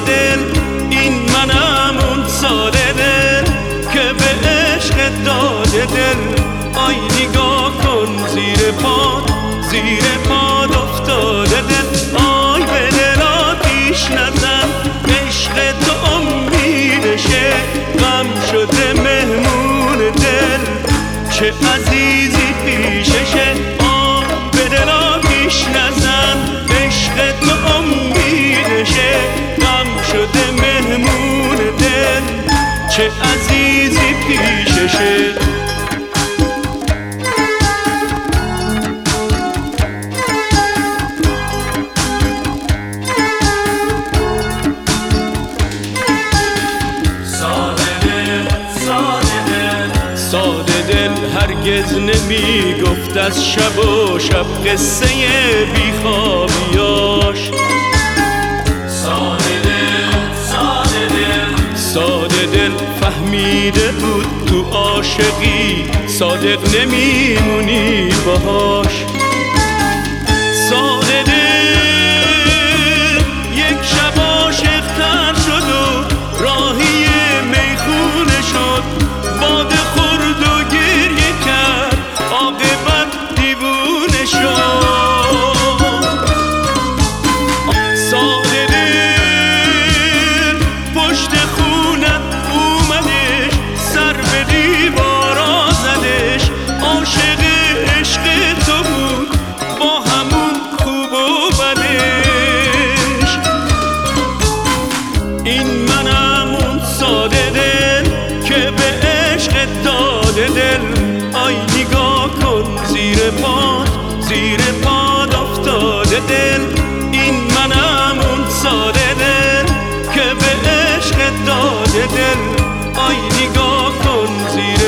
دل، این منم اون ساده دل که به عشق داده دل. آی نگاه کن زیر پاد افتاده دل. آی به دل آتیش نزن، عشق تو امیدشه، غم شده مهمون دل، چه عزیزی پیششه. آی به دل آتیش نزن، عشق تو امیدشه، غم شده مهمون دل، چه عزیزی پیششه. ساده دل هرگز نمی گفت از شب و شب قصه بیخوابیاش. ساده دل فهمیده بود تو عاشقی صادق نمیمونی باهاش. ساده دل یک شب عاشق تر شد و راهی میخونه شد، باده خورد و گریه کرد، عاقبت دیوونه شد. ساده دل پشت خونت اومدش، سر به دیوارا زدش، عاشق عشق تو بود با همون خوب و بدش. این منم اون ساده دل که به عشق داده دل. آی نگاه کن زیر پاد افتاده دل. این منم اون ساده دل که به عشق داده دل. آی نگاه کن زیر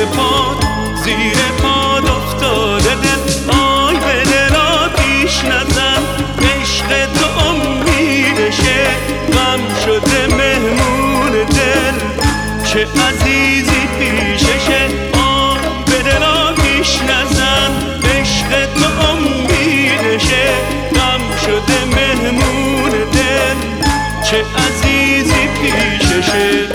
پاد افتاده دل. آی به دل آتیش نزن، عشق تو امیدشه، غم شده مهمون دل، چه عزیزی پیششه. آه به دل آتیش نزن، عشق تو امیدشه، غم شده مهمون دل، چه عزیزی پیششه.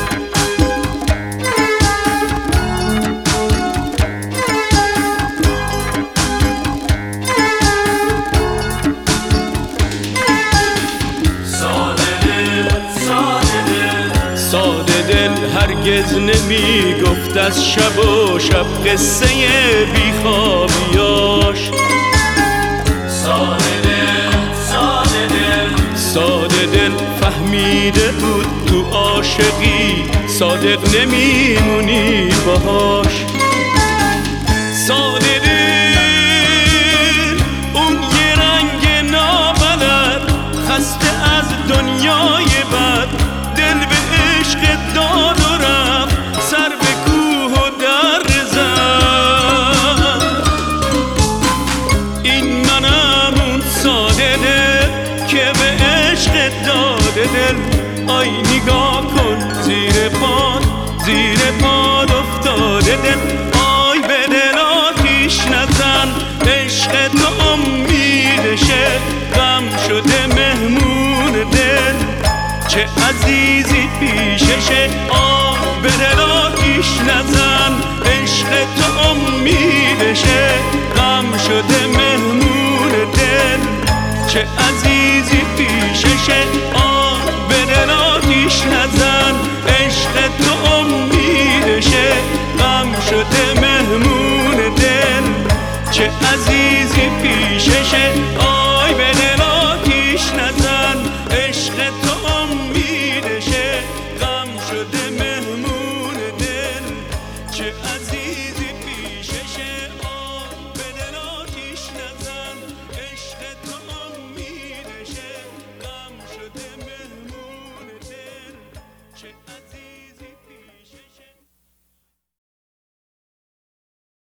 ساده دل هرگز نمی گفت از شب و شب قصه بیخوابیاش. ساده دل فهمیده بود تو عاشقی صادق نمیمونی باهاش. ساده دل اون یه رنگ نابلد، خسته از دنیای بد، دل به عشق داد و رفت، سر به کوه و در زد. این منم اون ساده دل که به عشق داده دل. آی نگاه کن زیر پاد افتاده دل. آی به دل آتیش نزن، عشق تو امیدشه، غم شده مهمون دل، چه عزیزی پیششه. آه به دل آتیش نزن، عشق تو امیدشه، غم شده مهمون دل، چه عزیزی پیششه. آه به دل آتیش نزن، عشق تو امیدشه، غم شده مهمون دل، چه عزیزی پیششه.